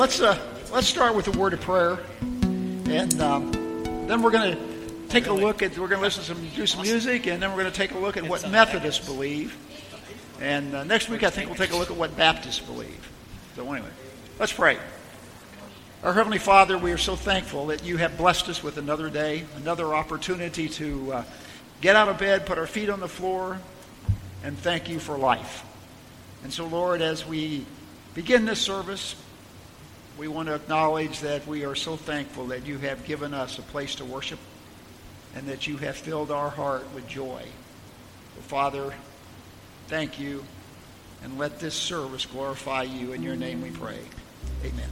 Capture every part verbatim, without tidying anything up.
Let's uh, let's start with a word of prayer, and um, then we're going to take a look at. We're going to listen to some, do some music, and then we're going to take a look at what Methodists believe. And uh, next week, I think we'll take a look at what Baptists believe. So anyway, let's pray. Our Heavenly Father, we are so thankful that you have blessed us with another day, another opportunity to uh, get out of bed, put our feet on the floor, and thank you for life. And so, Lord, as we begin this service, we want to acknowledge that we are so thankful that you have given us a place to worship and that you have filled our heart with joy. So, Father, thank you, and let this service glorify you. In your name we pray. Amen.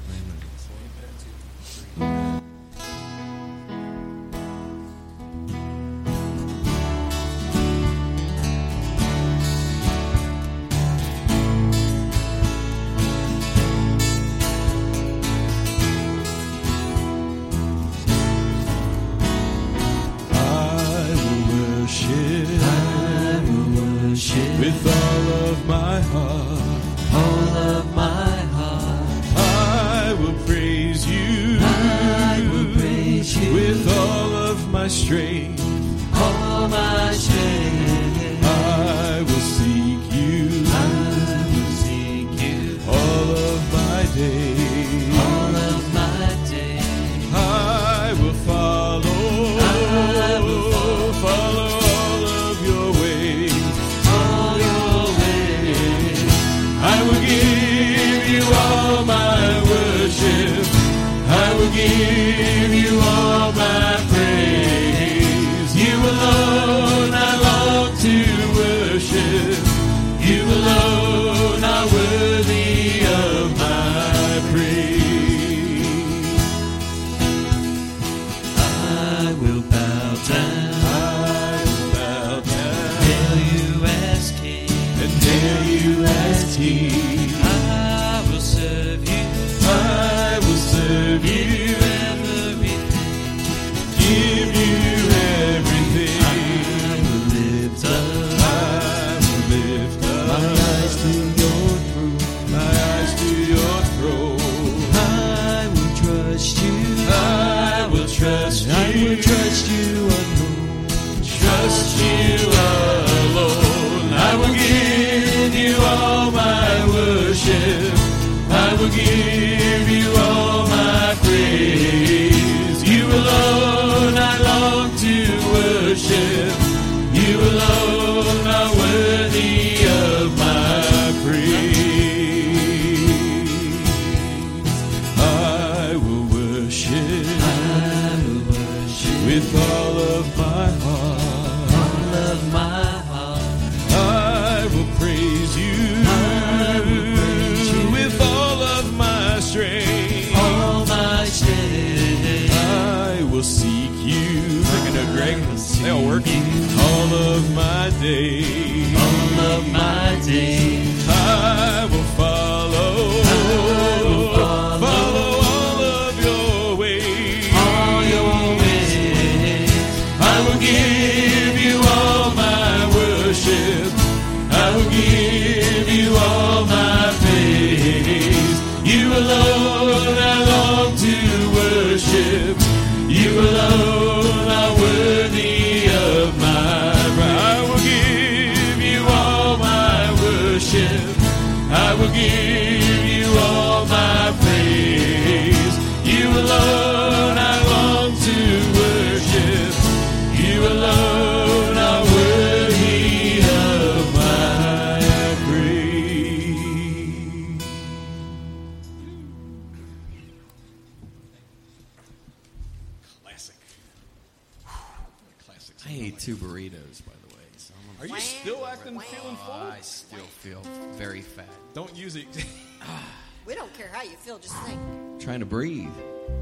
Trying to breathe.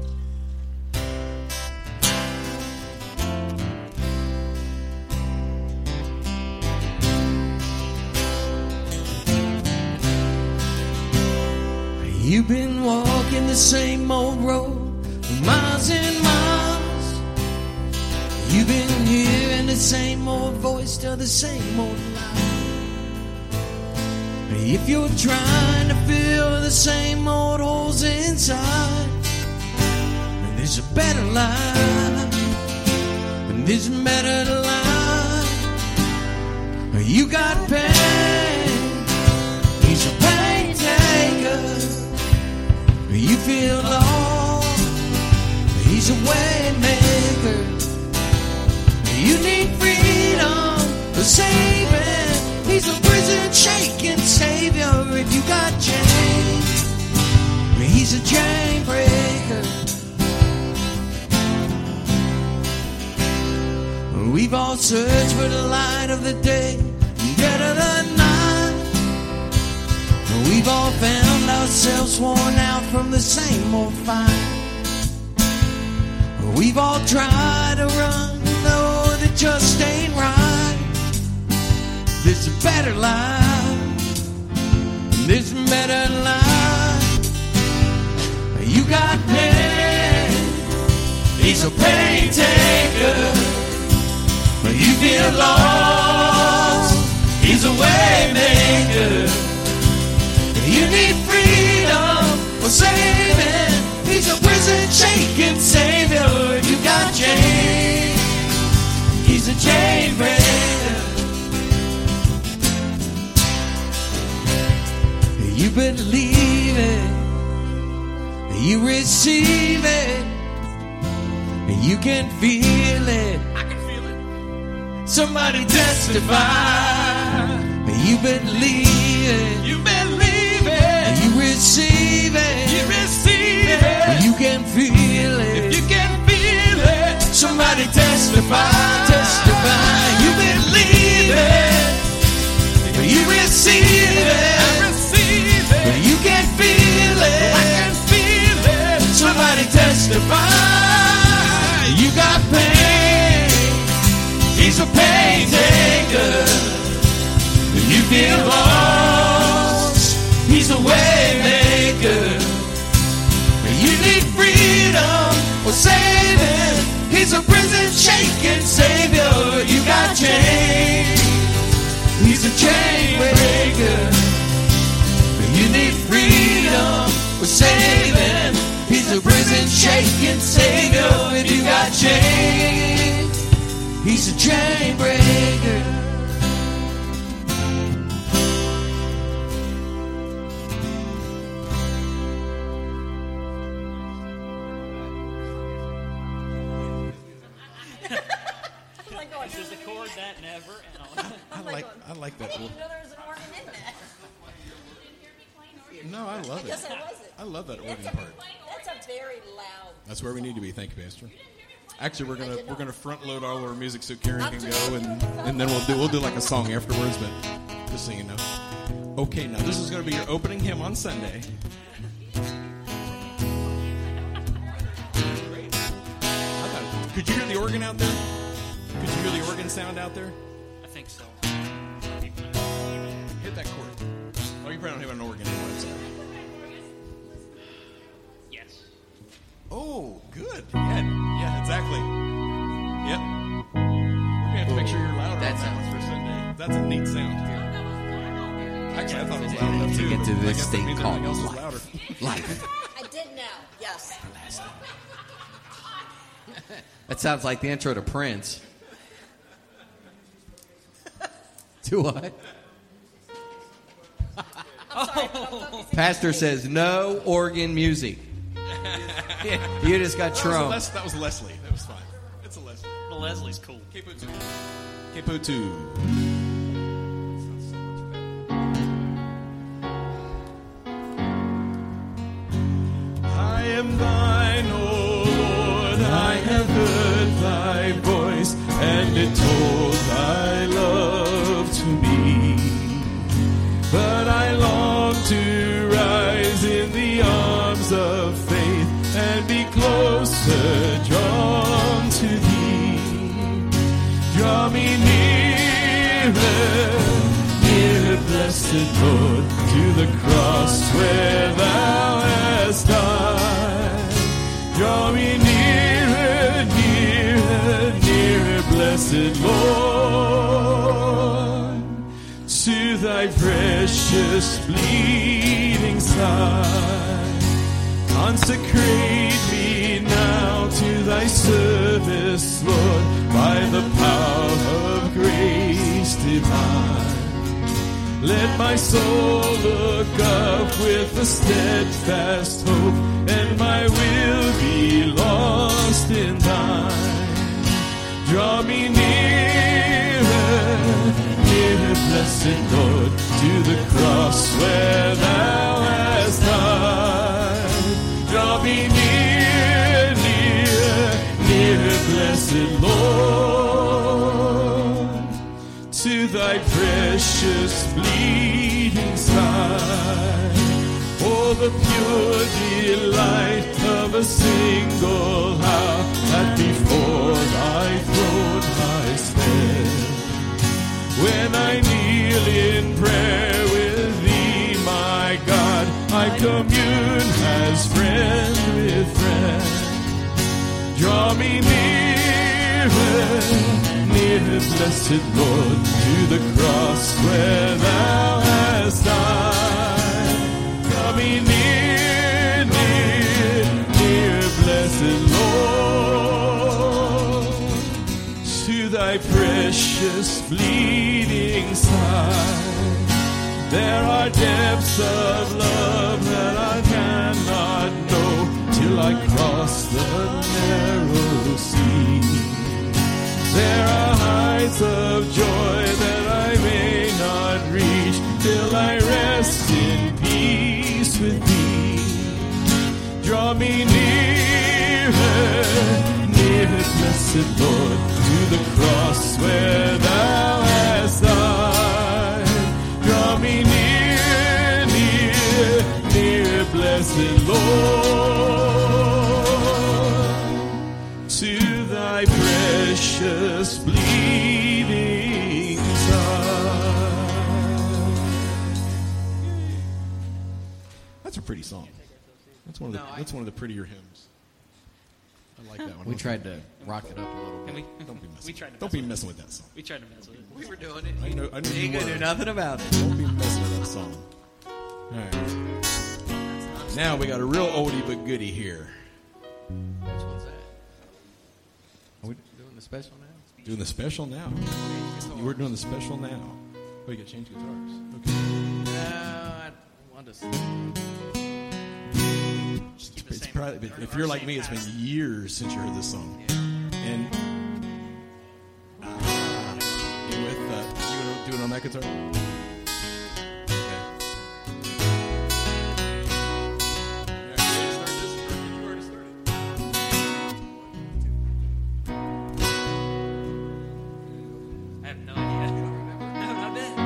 You've been walking the same old road for miles and miles. You've been hearing the same old voice tell the same old lie. If you're trying to fill the same old holes inside, there's a better life, and there's a better life. You got pain, he's a pain taker. You feel lost, he's a way maker. You need freedom, a saving. He's a prison shaking savior. If you got chains, he's a chain breaker. We've all searched for the light of the day, dead of the night. We've all found ourselves worn out from the same old fight. We've all tried to run, though that just ain't right. There's a better life, there's a better life. You got pain, he's a pain taker. You feel lost, he's a way maker. You need freedom for saving, he's a prison shaking savior. You got chains, he's a chain breaker. You believe it, you receive it, you can feel it. Somebody testify. You believe it. You believe it. You receive it. You receive it. You can feel it. If you can feel it. Somebody testify. Testify. You believe it. You receive it. I receive it. You can feel it. I can feel it. Somebody testify. You got pain. He's a pain taker. You feel lost. He's a way maker. You need freedom for saving. He's a prison shaking savior. You got chains. He's a chain breaker. You need freedom for saving. He's a prison shaking savior. If you got chains, he's a chain breaker. There's a chord that never. I like I like that. I didn't even know there was an organ in that. No, I love it. Yes, I wasn't. I love that organ That's a, part. that's a very loud. That's where we need to be. Thank you, Pastor. Actually, we're gonna we're gonna front load all our music so Karen can go, and, and then we'll do we'll do like a song afterwards. But just so you know. Okay, now this is gonna be your opening hymn on Sunday. I thought, could you hear the organ out there? Could you hear the organ sound out there? I think so. Hit that chord. Oh, you probably don't have an organ anymore. I'm sorry. Yes. Oh, good. Yeah, yeah, exactly. Yep. We're gonna have to make sure you're louder That on that sounds one for Sunday. That's a neat sound. Actually, I thought it was loud enough To too. get to but I this guess that thing means called everything else is life. louder. Life. I did now. Yes. That sounds like the intro to Prince. To what? Pastor says no organ music. You just got That was, Trump. Les- that was Leslie. That was fine. It's a Leslie. Well, Leslie's cool. Capo two. Capo two. I am thine, O Lord. I have heard thy voice, and it told thy love to me. But I long to rise in the arms of faith and be closer drawn to thee. Draw me nearer, nearer, blessed Lord, to the cross where thou hast died. Draw me nearer, nearer, nearer, blessed Lord, to thy precious bleeding side. Consecrate me now to thy service, Lord, by the power of grace divine. Let my soul look up with a steadfast hope, and my will be lost in thine. Draw me nearer, nearer, blessed Lord, to the cross where thou hast died. Draw me near, near, nearer, blessed Lord, to thy precious bleeding side. Oh, the pure delight of a single hour that before thy throne I spend. When I kneel in prayer with thee, my God, I commune as friend with friend. Draw me nearer, nearer, blessed Lord, to the cross where thou hast died. Draw me near, near, near, blessed Lord, to thy precious bleeding side. There are depths of love that I cannot know till I cross the narrow sea. There are heights of joy that I may not reach till I rest in peace with thee. Draw me nearer, nearer, blessed Lord, to the cross where thou hast died. Draw me near, near, near, blessed Lord, to thy precious bleeding side. That's a pretty song. That's one of the, No, I- that's one of the prettier hymns. I like that one. We tried to rock it up a little Can bit. we? Don't be messing. We tried to Don't mess be with messing with that song. We tried to mess with it. We were doing it. I know. I know You you ain't gonna were. do nothing about it. Don't be messing with that song. All right. Now we got a real oldie but goodie here. Which one's that? Are we doing the special now? Doing the special now. You were doing the special now. Oh, you got to change guitars. Okay. No, I want to. It's probably, if you're like me, it's been years since you heard this song. And uh, you with uh, you gonna do it on that guitar? Okay. Yeah, ready to start this? Or did you already start I have no idea. No, not a bit.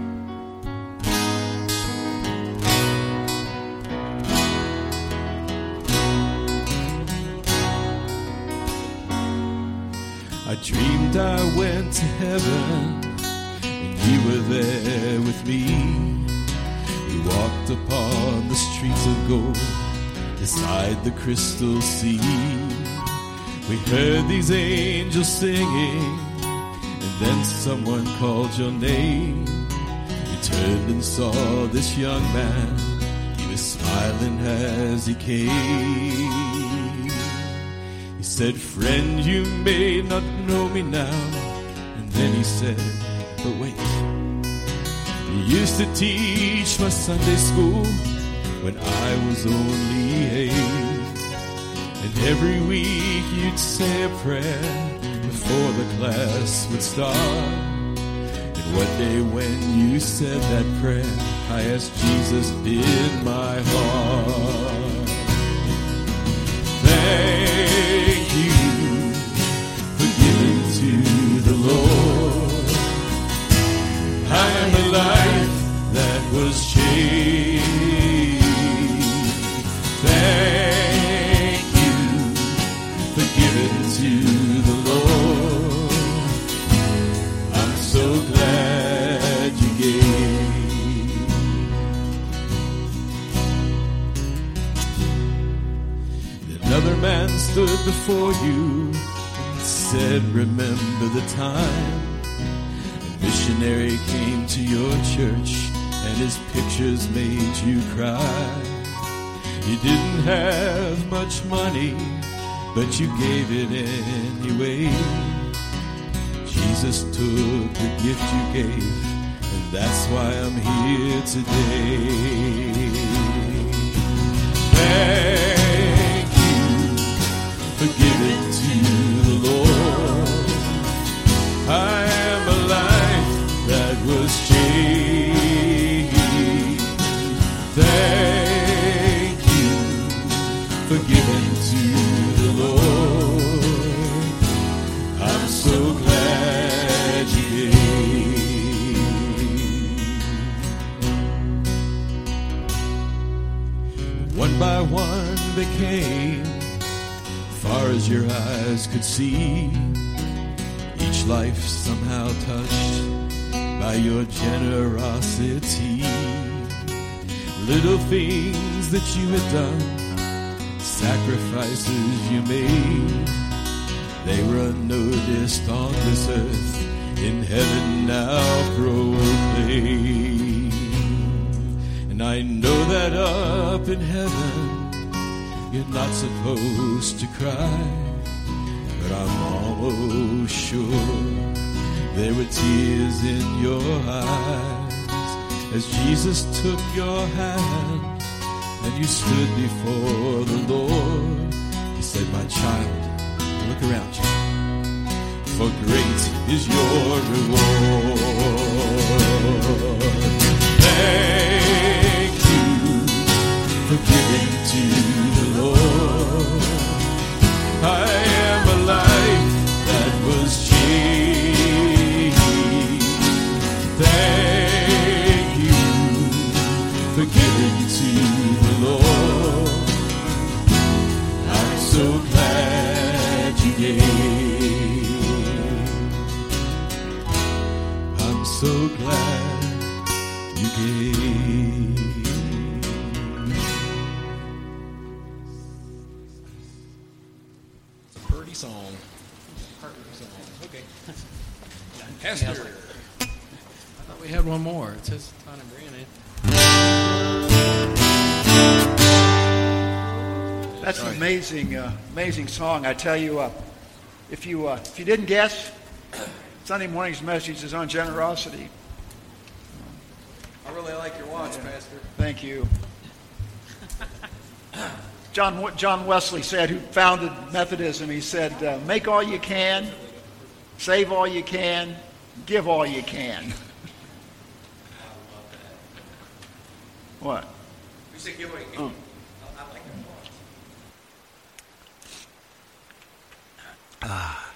I dreamed I went to heaven, and you were there with me. We walked upon the streets of gold, beside the crystal sea. We heard these angels singing, and then someone called your name. You turned and saw this young man. He was smiling as he came. He said, friend, you may not know me now. And then he said, but wait, you used to teach my Sunday school when I was only eight. And every week you'd say a prayer before the class would start. And one day when you said that prayer, I asked Jesus in my heart, thank you for giving to the Lord. I am a life that was changed. Thank you for giving to the Lord. I'm so glad you gave. Another man stood before you and said, remember the time. And missionary came to your church and his pictures made you cry. You didn't have much money, but you gave it anyway. Jesus took the gift you gave, and that's why I'm here today. Thank you for giving to the Lord. I am a life that was changed. Thank you for giving to the Lord. I'm so glad you gave. One by one they came, far as your eyes could see. Each life somehow touched by your generosity. Little things that you had done, sacrifices you made, they were unnoticed on this earth, in heaven now proclaimed. And I know that up in heaven you're not supposed to cry, but I'm almost sure there were tears in your eyes as Jesus took your hand and you stood before the Lord. He said, my child, look around you, for great is your reward. Thank you for giving to the Lord. I am a life that was changed. Thank you for giving to the Lord. I'm so glad you gave. I'm so glad you gave. Pretty song. Pretty song. Okay. Pastor. I thought we had one more. It says Tana Brandon. That's an amazing, uh, amazing song. I tell you, uh, if you uh, if you didn't guess, Sunday morning's message is on generosity. I really like your watch, Pastor. Thank you. John John Wesley said, who founded Methodism, he said, uh, make all you can, save all you can, give all you can. What? We said give away. Oh. I like that watch. Ah.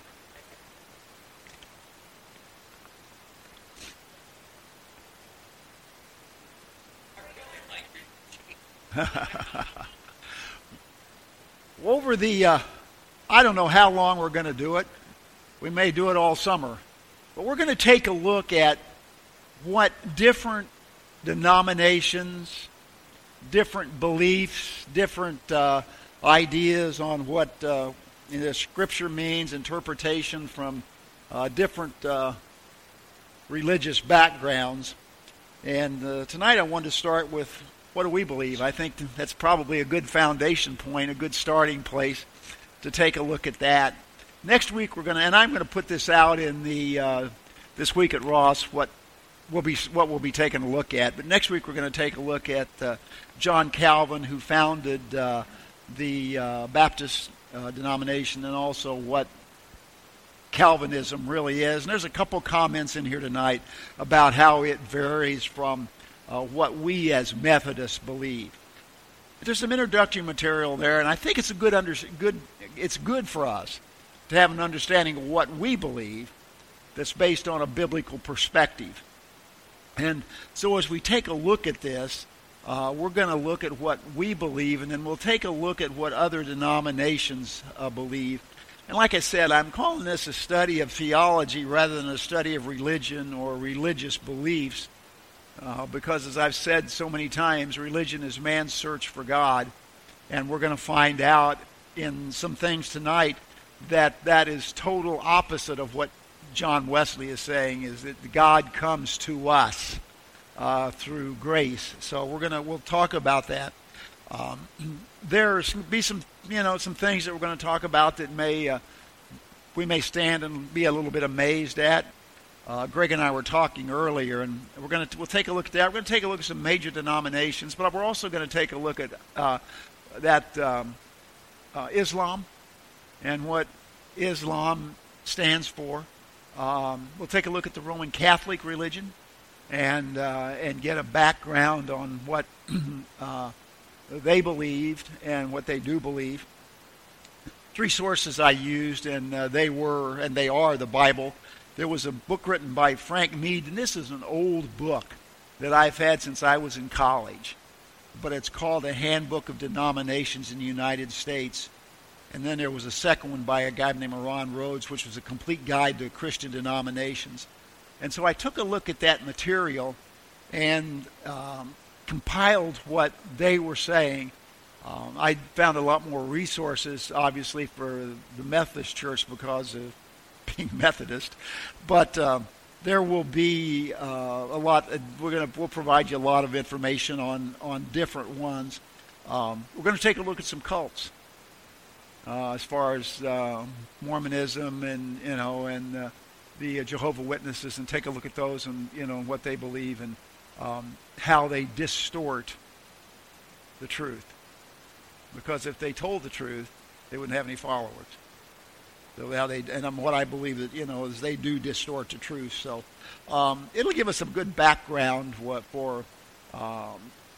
Over the, uh, I don't know how long we're going to do it. We may do it all summer. But we're going to take a look at what different denominations, different beliefs, different uh, ideas on what uh, you know, Scripture means, interpretation from uh, different uh, religious backgrounds. And uh, tonight I wanted to start with, what do we believe? I think that's probably a good foundation point, a good starting place to take a look at that. Next week we're going to, and I'm going to put this out in the uh, this week at Ross, what we'll be what we'll be taking a look at. But next week we're going to take a look at uh, John Calvin, who founded uh, the uh, Baptist uh, denomination, and also what Calvinism really is. And there's a couple comments in here tonight about how it varies from uh, what we as Methodists believe. But there's some introductory material there, and I think it's a good under, good it's good for us to have an understanding of what we believe that's based on a biblical perspective. And so as we take a look at this, uh, we're going to look at what we believe, and then we'll take a look at what other denominations uh, believe. And like I said, I'm calling this a study of theology rather than a study of religion or religious beliefs, uh, because as I've said so many times, religion is man's search for God, and we're going to find out in some things tonight that that is total opposite of what John Wesley is saying is that God comes to us uh, through grace. So we're gonna we'll talk about that. Um, there's be some you know some things that we're going to talk about that may uh, we may stand and be a little bit amazed at. Uh, Greg and I were talking earlier, and we're going to we'll take a look at that. We're going to take a look at some major denominations, but we're also going to take a look at uh, that um, uh, Islam and what Islam stands for. Um, we'll take a look at the Roman Catholic religion and uh, and get a background on what uh, they believed and what they do believe. Three sources I used, and uh, they were and they are the Bible. There was a book written by Frank Mead, and this is an old book that I've had since I was in college, but it's called A Handbook of Denominations in the United States. And then there was a second one by a guy named Ron Rhodes, which was a complete guide to Christian denominations. And so I took a look at that material and um, compiled what they were saying. Um, I found a lot more resources, obviously, for the Methodist Church because of being Methodist, but uh, there will be uh, a lot. We're going to we'll provide you a lot of information on on different ones. Um, we're going to take a look at some cults, uh, as far as uh, Mormonism and you know and uh, the Jehovah's Witnesses, and take a look at those and you know what they believe and um, how they distort the truth. Because if they told the truth, they wouldn't have any followers. So how they and what I believe that you know is they do distort the truth. So um, it'll give us some good background what, for um,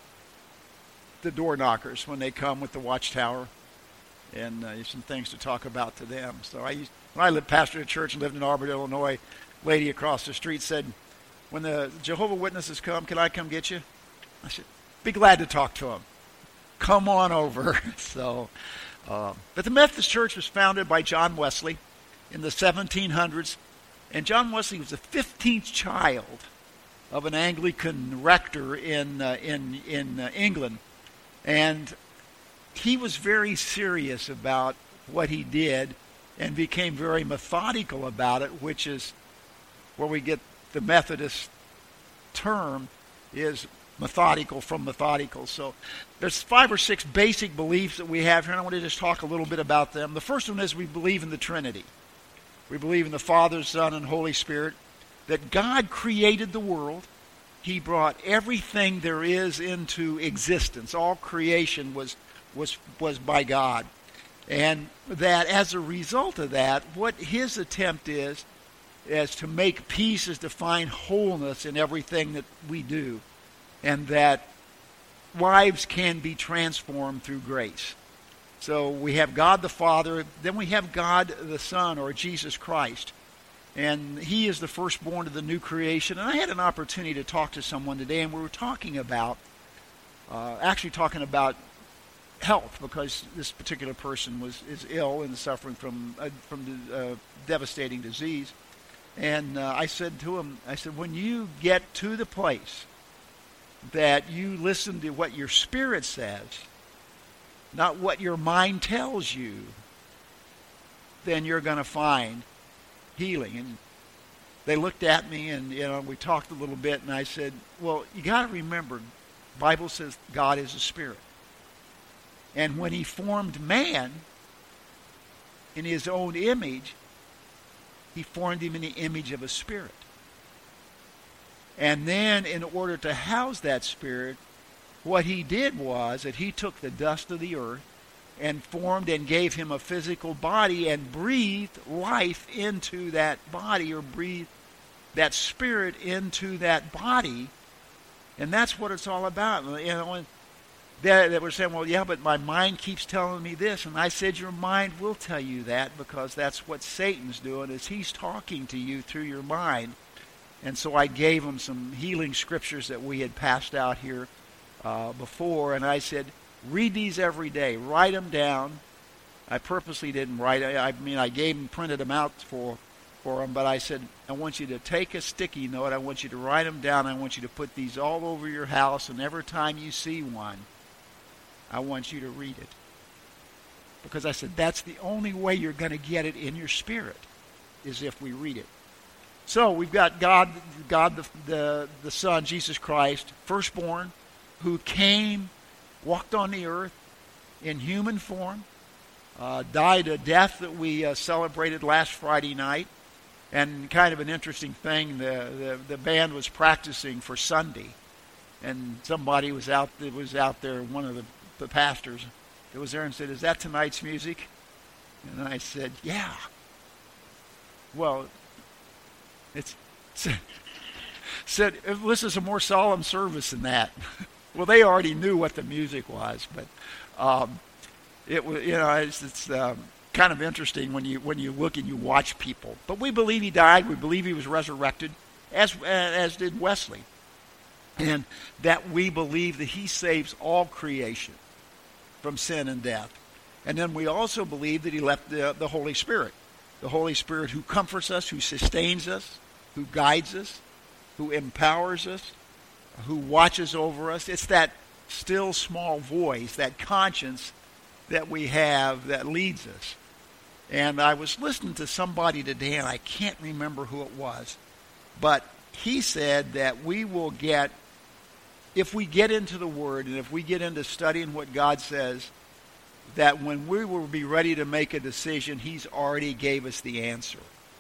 the door knockers when they come with the watchtower, and uh, some things to talk about to them. So I used, when I lived pastored a church and lived in Auburn, Illinois, a lady across the street said, "When the Jehovah's Witnesses come, can I come get you?" I said, "Be glad to talk to them. Come on over." so. Uh, but the Methodist Church was founded by John Wesley in the seventeen hundreds, and John Wesley was the fifteenth child of an Anglican rector in uh, in in uh, England, and he was very serious about what he did and became very methodical about it, which is where we get the Methodist term is methodical from methodical. So there's five or six basic beliefs that we have here, and I want to just talk a little bit about them. The first one is we believe in the Trinity. We believe in the Father, Son, and Holy Spirit, that God created the world. He brought everything there is into existence. All creation was was was by God. And that as a result of that, what his attempt is, is to make peace, is to find wholeness in everything that we do. And that lives can be transformed through grace. So we have God the Father, then we have God the Son, or Jesus Christ. And he is the firstborn of the new creation. And I had an opportunity to talk to someone today, and we were talking about, uh, actually talking about health, because this particular person was is ill and suffering from, uh, from uh, devastating disease. And uh, I said to him, I said, when you get to the place that you listen to what your spirit says, not what your mind tells you, then you're going to find healing. And they looked at me, and you know, we talked a little bit, and I said, well, you got to remember, the Bible says God is a spirit. And when he formed man in his own image, he formed him in the image of a spirit. And then in order to house that spirit, what he did was that he took the dust of the earth and formed and gave him a physical body and breathed life into that body, or breathed that spirit into that body. And that's what it's all about. You know, and they, they were saying, well, yeah, but my mind keeps telling me this. And I said, your mind will tell you that, because that's what Satan's doing, is he's talking to you through your mind. And so I gave them some healing scriptures that we had passed out here uh, before, and I said, read these every day. Write them down. I purposely didn't write. I, I mean, I gave them, printed them out for, for them, but I said, I want you to take a sticky note. I want you to write them down. I want you to put these all over your house, and every time you see one, I want you to read it. Because I said, that's the only way you're going to get it in your spirit, is if we read it. So we've got God, God the, the, the Son, Jesus Christ, firstborn, who came, walked on the earth in human form, uh, died a death that we uh, celebrated last Friday night. And kind of an interesting thing, the, the, the band was practicing for Sunday. And somebody was out, was out there, one of the, the pastors that was there and said, "Is that tonight's music?" And I said, "Yeah." Well, it's said, "This is a more solemn service than that." Well, they already knew what the music was, but um, it was, you know, it's, it's um, kind of interesting when you when you look and you watch people. But we believe he died. We believe he was resurrected, as as did Wesley, and that we believe that he saves all creation from sin and death. And then we also believe that he left the, the Holy Spirit, the Holy Spirit who comforts us, who sustains us, who guides us, who empowers us, who watches over us. It's that still small voice, that conscience that we have that leads us. And I was listening to somebody today, and I can't remember who it was, but he said that we will get, if we get into the Word and if we get into studying what God says, that when we will be ready to make a decision, he's already gave us the answer.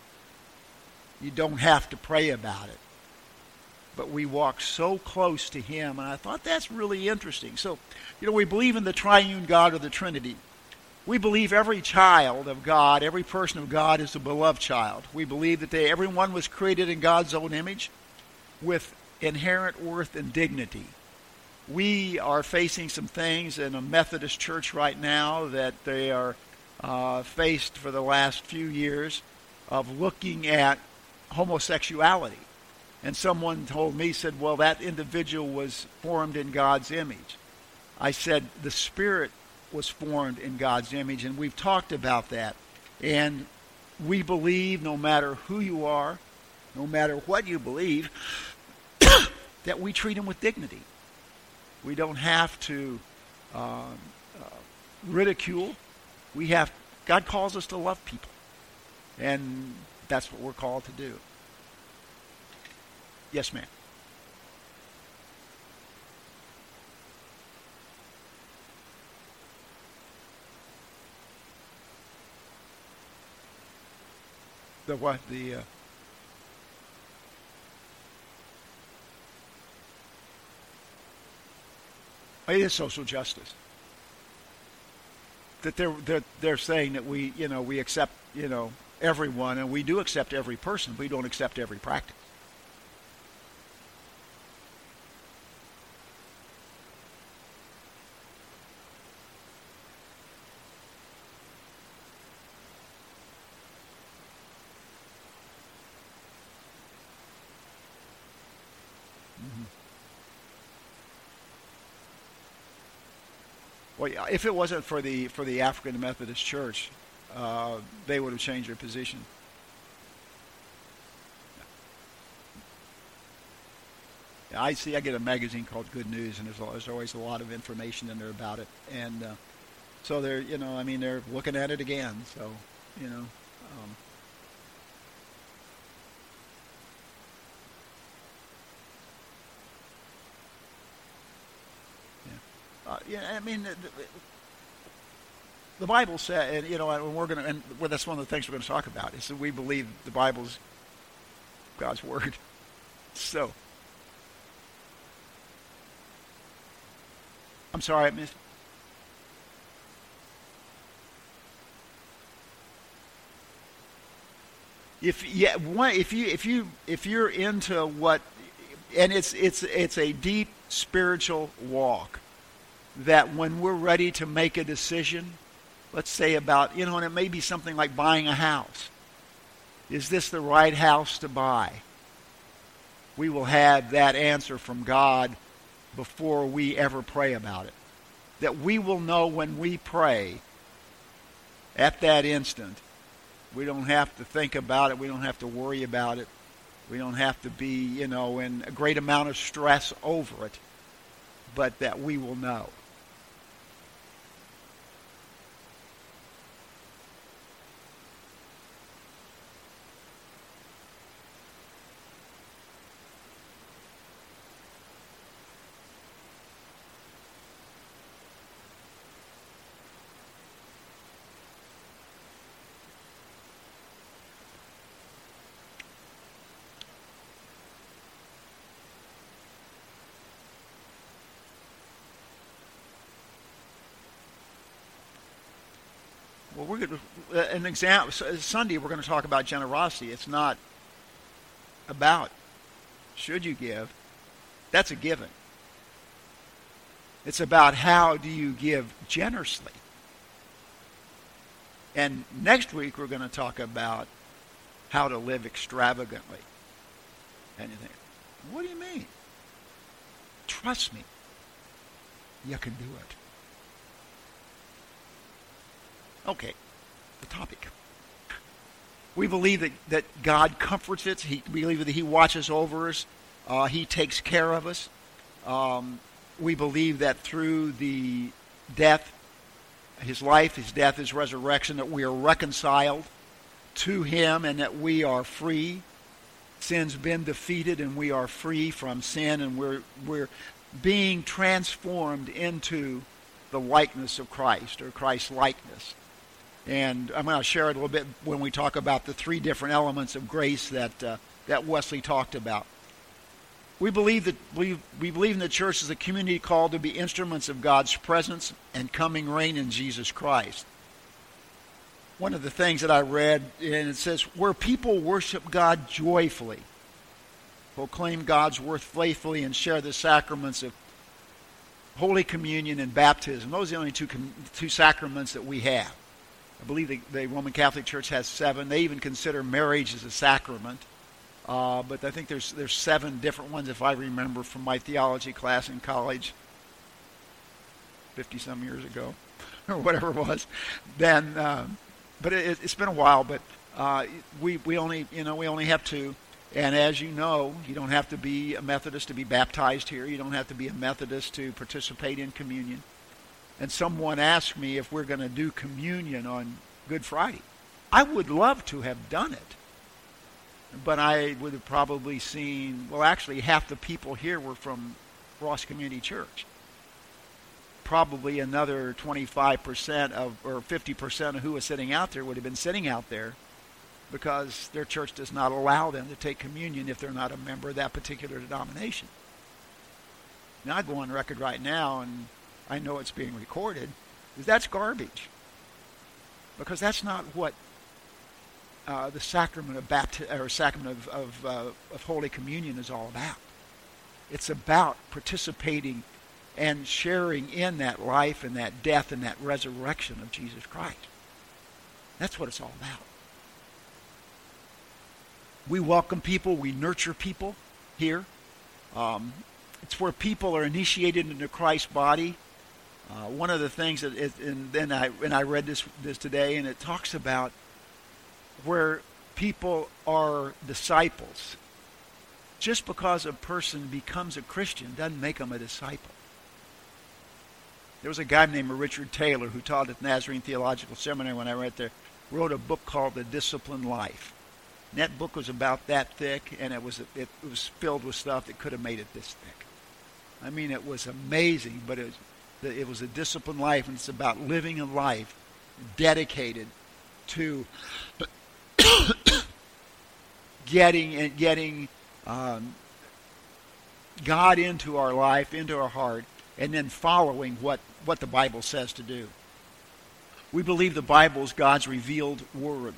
You don't have to pray about it. But we walk so close to him, and I thought that's really interesting. So, you know, we believe in the triune God of the Trinity. We believe every child of God, every person of God is a beloved child. We believe that they, everyone was created in God's own image with inherent worth and dignity. We are facing some things in a Methodist church right now that they are uh, faced for the last few years of looking at homosexuality. And someone told me, said, well, that individual was formed in God's image. I said, the Spirit was formed in God's image, and we've talked about that. And we believe no matter who you are, no matter what you believe, that we treat them with dignity. We don't have to uh, uh, ridicule. We have, God calls us to love people. And that's what we're called to do. Yes, ma'am. The what? The... Uh, It is social justice. That they're, they're they're saying that we, you know, we accept, you know, everyone, and we do accept every person. We don't accept every practice. Mm-hmm. Well, yeah, if it wasn't for the for the African Methodist Church, uh, they would have changed their position. Yeah, I see. I get a magazine called Good News, and there's, there's always a lot of information in there about it. And uh, so they're, you know, I mean, they're looking at it again. So, you know. Um, Uh, yeah, I mean, the, the Bible said, and you know, and we're going to, and well, that's one of the things we're going to talk about is that we believe the Bible's God's word. So, I'm sorry, I missed. If yeah, one, if you if you if you're into what, and it's it's it's a deep spiritual walk. That when we're ready to make a decision, let's say about, you know, and it may be something like buying a house. Is this the right house to buy? We will have that answer from God before we ever pray about it. That we will know when we pray at that instant. We don't have to think about it. We don't have to worry about it. We don't have to be, you know, in a great amount of stress over it. But that we will know. Well, we're going to, an example, Sunday we're going to talk about generosity. It's not about should you give. That's a given. It's about how do you give generously. And next week we're going to talk about how to live extravagantly. And you think, what do you mean? Trust me. You can do it. Okay, the topic. We believe that, that God comforts us. He, we believe that He watches over us. Uh, he takes care of us. Um, we believe that through the death, His life, His death, His resurrection, that we are reconciled to Him and that we are free. Sin's been defeated and we are free from sin, and we're we're being transformed into the likeness of Christ, or Christ's likeness. And I'm going to share it a little bit when we talk about the three different elements of grace that uh, that Wesley talked about. We believe that we we believe in the church as a community called to be instruments of God's presence and coming reign in Jesus Christ. One of the things that I read, and it says, where people worship God joyfully, proclaim God's word faithfully, and share the sacraments of Holy Communion and baptism. Those are the only two two sacraments that we have. I believe the, the Roman Catholic Church has seven. They even consider marriage as a sacrament. Uh, but I think there's there's seven different ones, if I remember from my theology class in college fifty-some years ago, or whatever it was. Then, uh, but it, it's been a while. But uh, we we only you know we only have two. And as you know, you don't have to be a Methodist to be baptized here. You don't have to be a Methodist to participate in communion. And someone asked me if we're going to do communion on Good Friday. I would love to have done it. But I would have probably seen, well, actually, half the people here were from Ross Community Church. Probably another twenty-five percent of, or fifty percent of who was sitting out there would have been sitting out there because their church does not allow them to take communion if they're not a member of that particular denomination. Now, I go on record right now, and I know it's being recorded, is that's garbage. Because that's not what uh, the sacrament of baptism or sacrament of of, uh, of Holy Communion is all about. It's about participating and sharing in that life and that death and that resurrection of Jesus Christ. That's what it's all about. We welcome people. We nurture people here. Um, it's where people are initiated into Christ's body. Uh, one of the things that, it, and then I and I read this this today, and it talks about where people are disciples. Just because a person becomes a Christian doesn't make them a disciple. There was a guy named Richard Taylor who taught at Nazarene Theological Seminary when I went there, wrote a book called The Disciplined Life. And that book was about that thick, and it was it, it was filled with stuff that could have made it this thick. I mean, it was amazing, but it was, it was a disciplined life, and it's about living a life dedicated to getting and getting um, God into our life, into our heart, and then following what, what the Bible says to do. We believe the Bible is God's revealed word.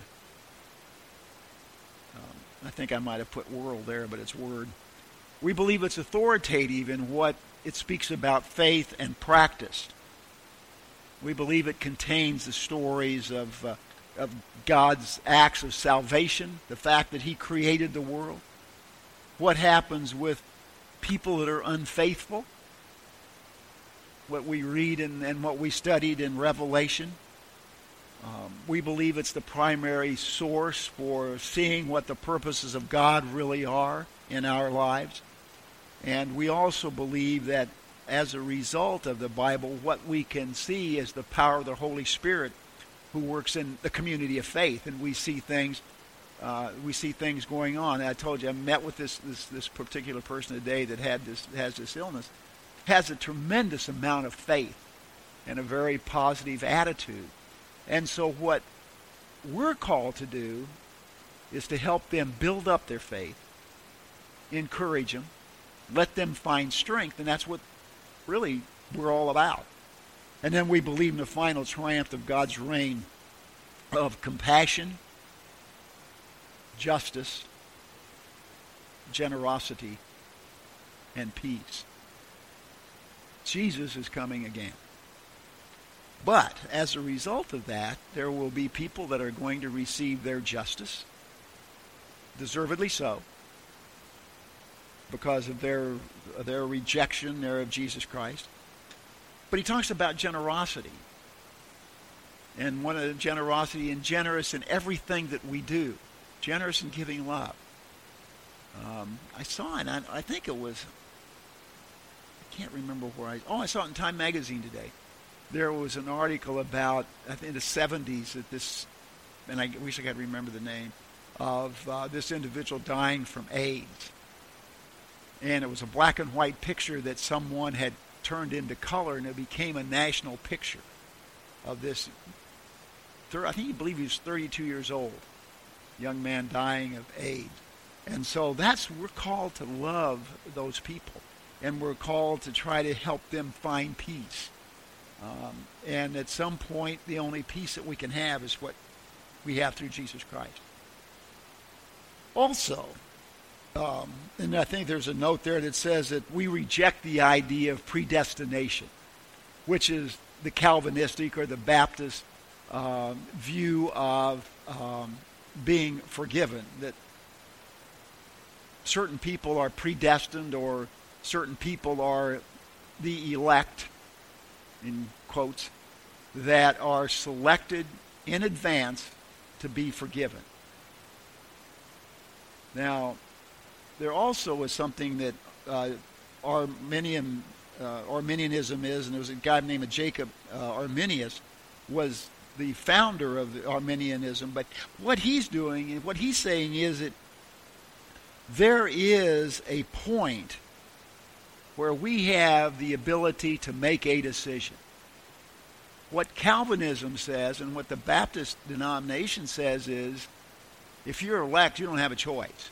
Um, I think I might have put world there, but it's word. We believe it's authoritative in what it speaks about faith and practice. We believe it contains the stories of, uh, of God's acts of salvation, the fact that He created the world, what happens with people that are unfaithful, what we read and, and what we studied in Revelation. Um, we believe it's the primary source for seeing what the purposes of God really are in our lives. And we also believe that as a result of the Bible, what we can see is the power of the Holy Spirit who works in the community of faith. And we see things uh, we see things going on. And I told you, I met with this, this, this particular person today that had this has this illness. Has a tremendous amount of faith and a very positive attitude. And so what we're called to do is to help them build up their faith, encourage them, let them find strength, and that's what really we're all about. And then we believe in the final triumph of God's reign of compassion, justice, generosity, and peace. Jesus is coming again. But as a result of that, there will be people that are going to receive their justice, deservedly so, because of their their rejection there of Jesus Christ. But he talks about generosity. And one of the generosity and generous in everything that we do. Generous in giving love. Um, I saw it, I, I think it was, I can't remember where I, oh, I saw it in Time Magazine today. There was an article about, I think in the seventies, that this, and I wish I could remember the name, of uh, this individual dying from AIDS. And it was a black and white picture that someone had turned into color, and it became a national picture of this, I think he believed he was thirty-two years old, young man dying of AIDS. And so that's, we're called to love those people, and we're called to try to help them find peace. Um, and at some point, the only peace that we can have is what we have through Jesus Christ. Also, um, and I think there's a note there that says that we reject the idea of predestination, which is the Calvinistic or the Baptist um, view of um, being forgiven, that certain people are predestined or certain people are the elect, in quotes, that are selected in advance to be forgiven. Now, there also is something that uh, Arminian, uh, Arminianism is, and there was a guy named Jacob uh, Arminius was the founder of Arminianism, but what he's doing, and what he's saying is that there is a point where we have the ability to make a decision. What Calvinism says and what the Baptist denomination says is, if you're elect, you don't have a choice.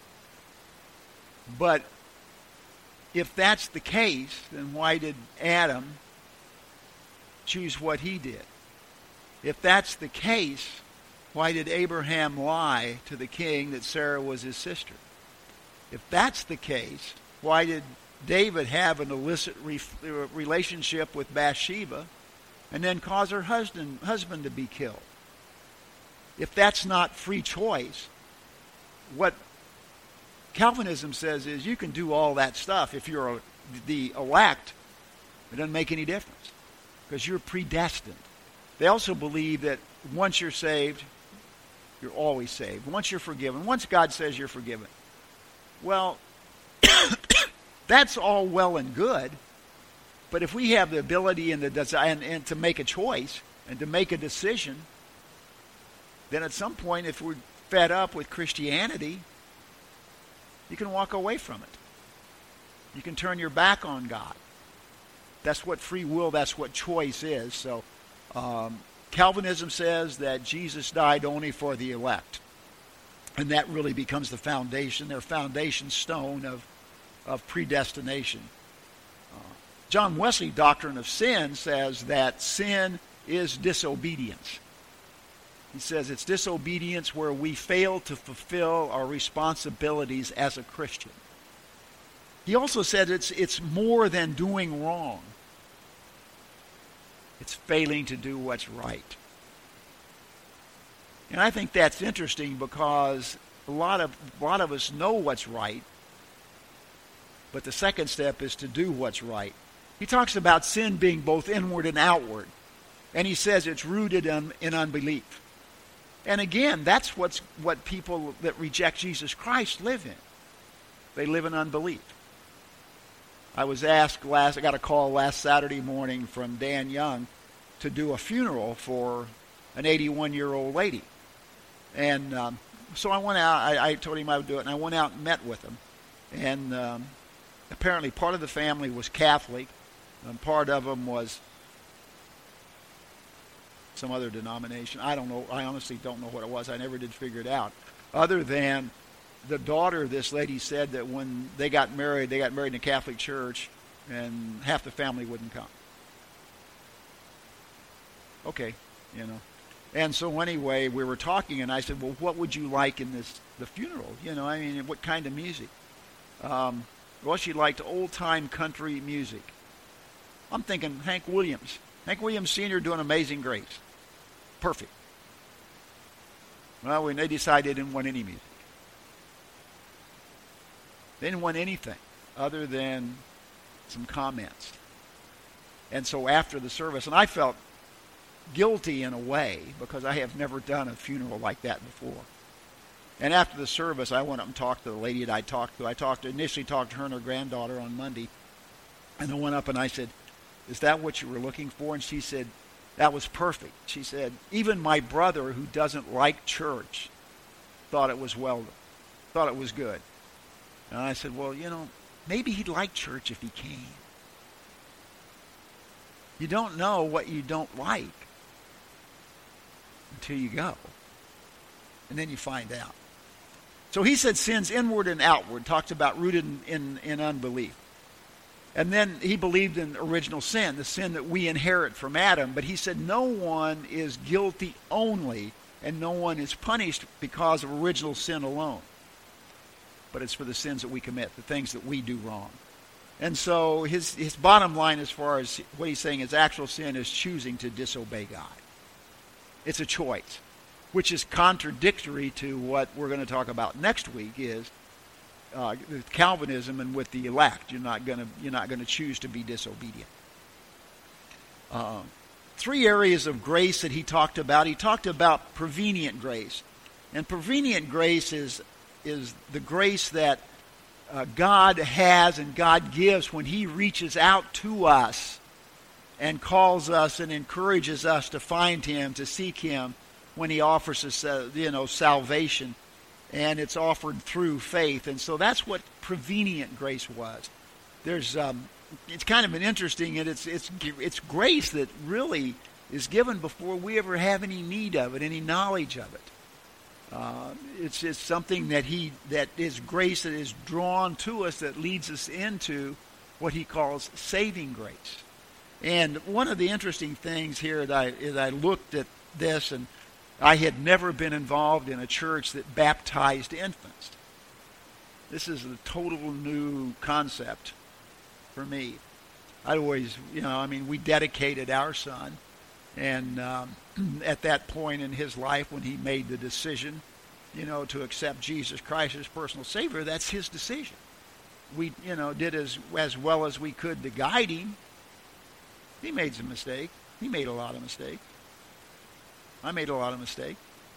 But if that's the case, then why did Adam choose what he did? If that's the case, why did Abraham lie to the king that Sarah was his sister? If that's the case, why did David have an illicit re- relationship with Bathsheba and then cause her husband, husband to be killed? If that's not free choice, what Calvinism says is you can do all that stuff if you're a, the elect. It doesn't make any difference because you're predestined. They also believe that once you're saved, you're always saved. Once you're forgiven, once God says you're forgiven. Well, that's all well and good, but if we have the ability and the desire and, and to make a choice and to make a decision, then at some point, if we're fed up with Christianity, you can walk away from it. You can turn your back on God. That's what free will, that's what choice is. So um, Calvinism says that Jesus died only for the elect. And that really becomes the foundation, their foundation stone of, of predestination. Uh, John Wesley's doctrine of sin says that sin is disobedience. He says it's disobedience where we fail to fulfill our responsibilities as a Christian. He also said it's, it's more than doing wrong. It's failing to do what's right. And I think that's interesting because a lot of a lot of us know what's right, but the second step is to do what's right. He talks about sin being both inward and outward, and he says it's rooted in, in unbelief. And again, that's what's what people that reject Jesus Christ live in. They live in unbelief. I was asked last, I got a call last Saturday morning from Dan Young to do a funeral for an eighty-one-year-old lady. And um, so I went out, I, I told him I would do it, and I went out and met with him. And um, apparently part of the family was Catholic, and part of them was some other denomination. I don't know, I honestly don't know what it was. I never did figure it out. Other than the daughter of this lady said that when they got married, they got married in a Catholic church, and half the family wouldn't come. Okay, you know. And so anyway, we were talking, and I said, well, what would you like in this the funeral? You know, I mean, what kind of music? Um, well, she liked old-time country music. I'm thinking Hank Williams. Hank Williams Senior doing Amazing Grace. Perfect. Well, when they decided they didn't want any music. They didn't want anything other than some comments. And so after the service, and I felt guilty in a way because I have never done a funeral like that before. And after the service, I went up and talked to the lady that I talked to. I talked to, initially talked to her and her granddaughter on Monday. And I went up and I said, is that what you were looking for? And she said, that was perfect. She said, even my brother, who doesn't like church, thought it was well, thought it was good. And I said, well, you know, maybe he'd like church if he came. You don't know what you don't like until you go. And then you find out. So he said sins inward and outward, talked about rooted in, in, in unbelief. And then he believed in original sin, the sin that we inherit from Adam. But he said no one is guilty only, and no one is punished because of original sin alone. But it's for the sins that we commit, the things that we do wrong. And so his his bottom line as far as what he's saying is actual sin is choosing to disobey God. It's a choice, which is contradictory to what we're going to talk about next week is uh, with Calvinism and with the elect. You're not going to you're not going to choose to be disobedient. Uh, three areas of grace that he talked about. He talked about prevenient grace, and prevenient grace is is the grace that uh, God has and God gives when he reaches out to us and calls us and encourages us to find him, to seek him when he offers us, uh, you know, salvation, and it's offered through faith. And so that's what prevenient grace was. There's, um, it's kind of an interesting, and it's it's it's grace that really is given before we ever have any need of it, any knowledge of it. Uh, it's it's something that he that is grace that is drawn to us that leads us into what he calls saving grace. And one of the interesting things here that I is I looked at this, and I had never been involved in a church that baptized infants. This is a total new concept for me. I always, you know, I mean, we dedicated our son, and um, at that point in his life when he made the decision, you know, to accept Jesus Christ as personal Savior, that's his decision. We, you know, did as as well as we could to guide him. He made some mistakes. He made a lot of mistakes. I made a lot of mistakes.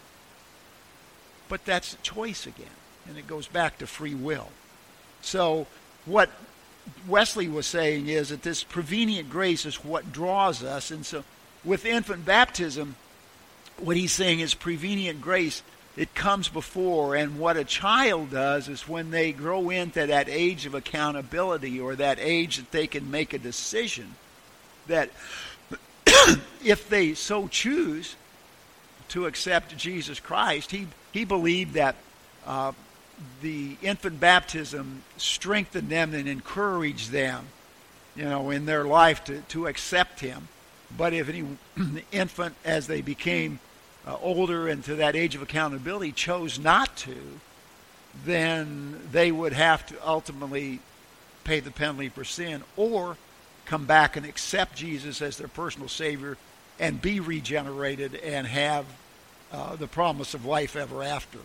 But that's a choice again, and it goes back to free will. So what Wesley was saying is that this prevenient grace is what draws us, and so with infant baptism, what he's saying is prevenient grace, it comes before, and what a child does is when they grow into that age of accountability or that age that they can make a decision, that if they so choose to accept Jesus Christ, he, he believed that uh, the infant baptism strengthened them and encouraged them, you know, in their life to, to accept him. But if any infant, as they became uh, older and to that age of accountability, chose not to, then they would have to ultimately pay the penalty for sin or come back and accept Jesus as their personal Savior and be regenerated and have uh, the promise of life ever after.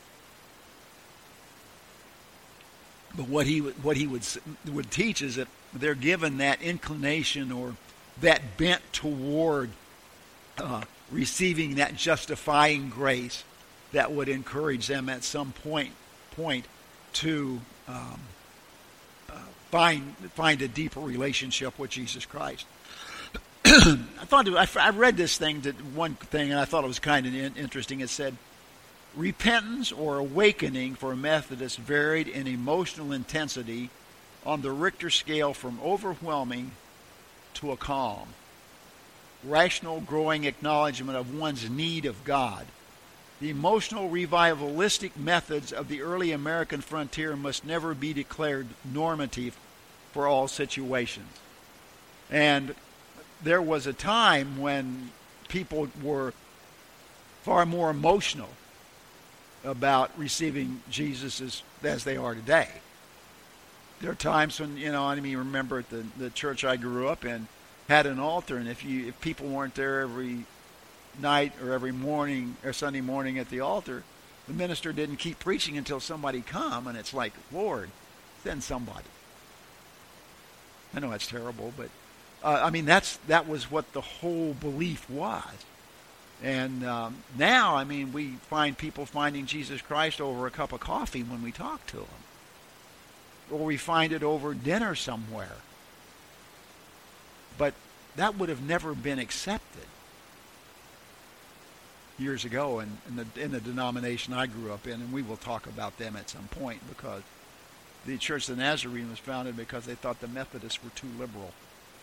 But what he what he would would teach is that they're given that inclination or that bent toward uh, receiving that justifying grace that would encourage them at some point point to um, uh, find find a deeper relationship with Jesus Christ. I thought I, I read this thing that one thing and I thought it was kind of interesting. It said, repentance or awakening for a Methodist varied in emotional intensity on the Richter scale from overwhelming to a calm. Rational, growing acknowledgement of one's need of God. The emotional, revivalistic methods of the early American frontier must never be declared normative for all situations. And there was a time when people were far more emotional about receiving Jesus as, as they are today. There are times when, you know, I mean, remember at the, the church I grew up in had an altar, and if you if people weren't there every night or every morning or Sunday morning at the altar, the minister didn't keep preaching until somebody come, and it's like, Lord, send somebody. I know that's terrible, but uh, I mean that's that was what the whole belief was. And um, now, I mean, we find people finding Jesus Christ over a cup of coffee when we talk to them, or we find it over dinner somewhere. But that would have never been accepted years ago in, in the in the denomination I grew up in, and we will talk about them at some point, because the Church of the Nazarene was founded because they thought the Methodists were too liberal.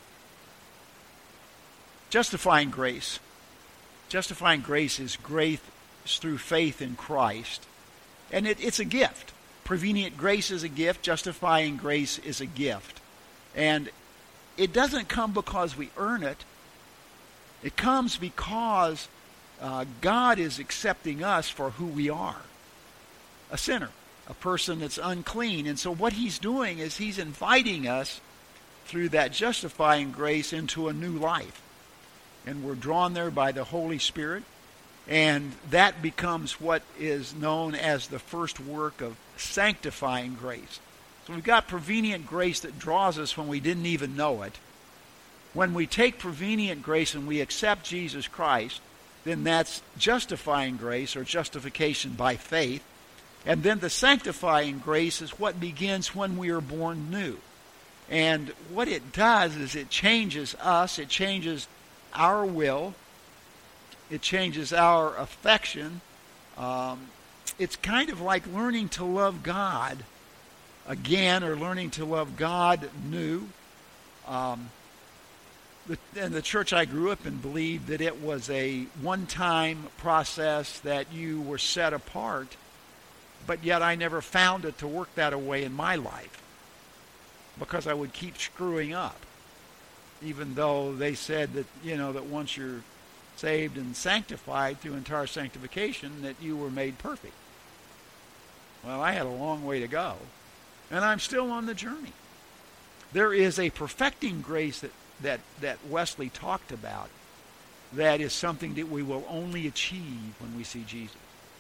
Justifying grace. Justifying grace is grace through faith in Christ. And it, it's a gift. Prevenient grace is a gift. Justifying grace is a gift. And it doesn't come because we earn it. It comes because uh, God is accepting us for who we are. A sinner. A person that's unclean. And so what he's doing is he's inviting us through that justifying grace into a new life. And we're drawn there by the Holy Spirit. And that becomes what is known as the first work of sanctifying grace. So we've got prevenient grace that draws us when we didn't even know it. When we take prevenient grace and we accept Jesus Christ, then that's justifying grace, or justification by faith. And then the sanctifying grace is what begins when we are born new. And what it does is it changes us, it changes our will, it changes our affection. Um, it's kind of like learning to love God again, or learning to love God new. Um, the, and the church I grew up in believed that it was a one-time process, that you were set apart, but yet I never found it to work that way in my life, because I would keep screwing up. Even though they said that, you know, that once you're saved and sanctified through entire sanctification, that you were made perfect. Well, I had a long way to go, and I'm still on the journey. There is a perfecting grace that, that, that Wesley talked about that is something that we will only achieve when we see Jesus.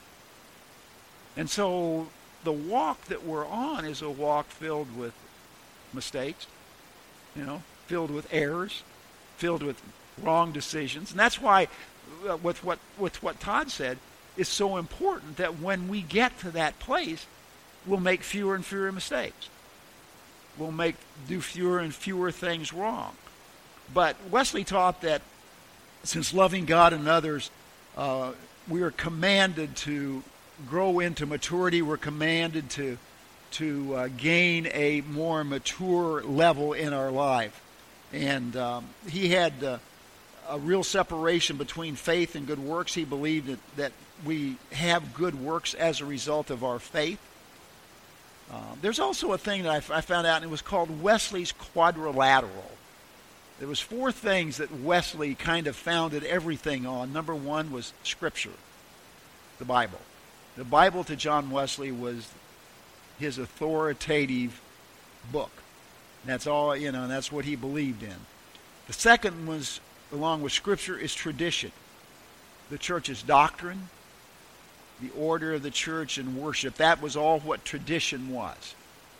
And so the walk that we're on is a walk filled with mistakes, you know, filled with errors, filled with wrong decisions. And that's why, uh, with what with what Todd said, is so important that when we get to that place, we'll make fewer and fewer mistakes. We'll make do fewer and fewer things wrong. But Wesley taught that since loving God and others, uh, we are commanded to grow into maturity. We're commanded to to uh, gain a more mature level in our life. And um, he had uh, a real separation between faith and good works. He believed that, that we have good works as a result of our faith. Uh, there's also a thing that I, f- I found out, and it was called Wesley's quadrilateral. There was four things that Wesley kind of founded everything on. Number one was Scripture, the Bible. The Bible to John Wesley was his authoritative book. That's all, you know, and that's what he believed in. The second was, along with Scripture, is tradition. The church's doctrine, the order of the church, and worship. That was all what tradition was.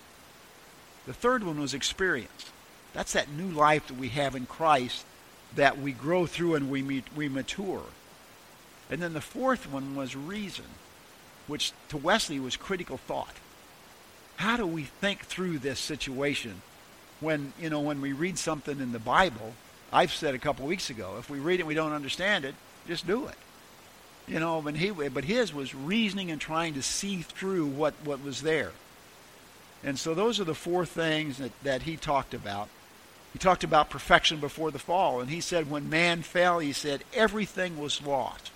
The third one was experience. That's that new life that we have in Christ that we grow through and we we mature. And then the fourth one was reason, which to Wesley was critical thought. How do we think through this situation? When, you know, when we read something in the Bible, I've said a couple weeks ago, if we read it and we don't understand it, just do it. You know, but, he, but his was reasoning and trying to see through what, what was there. And so those are the four things that, that he talked about. He talked about perfection before the fall. And he said when man fell, he said everything was lost.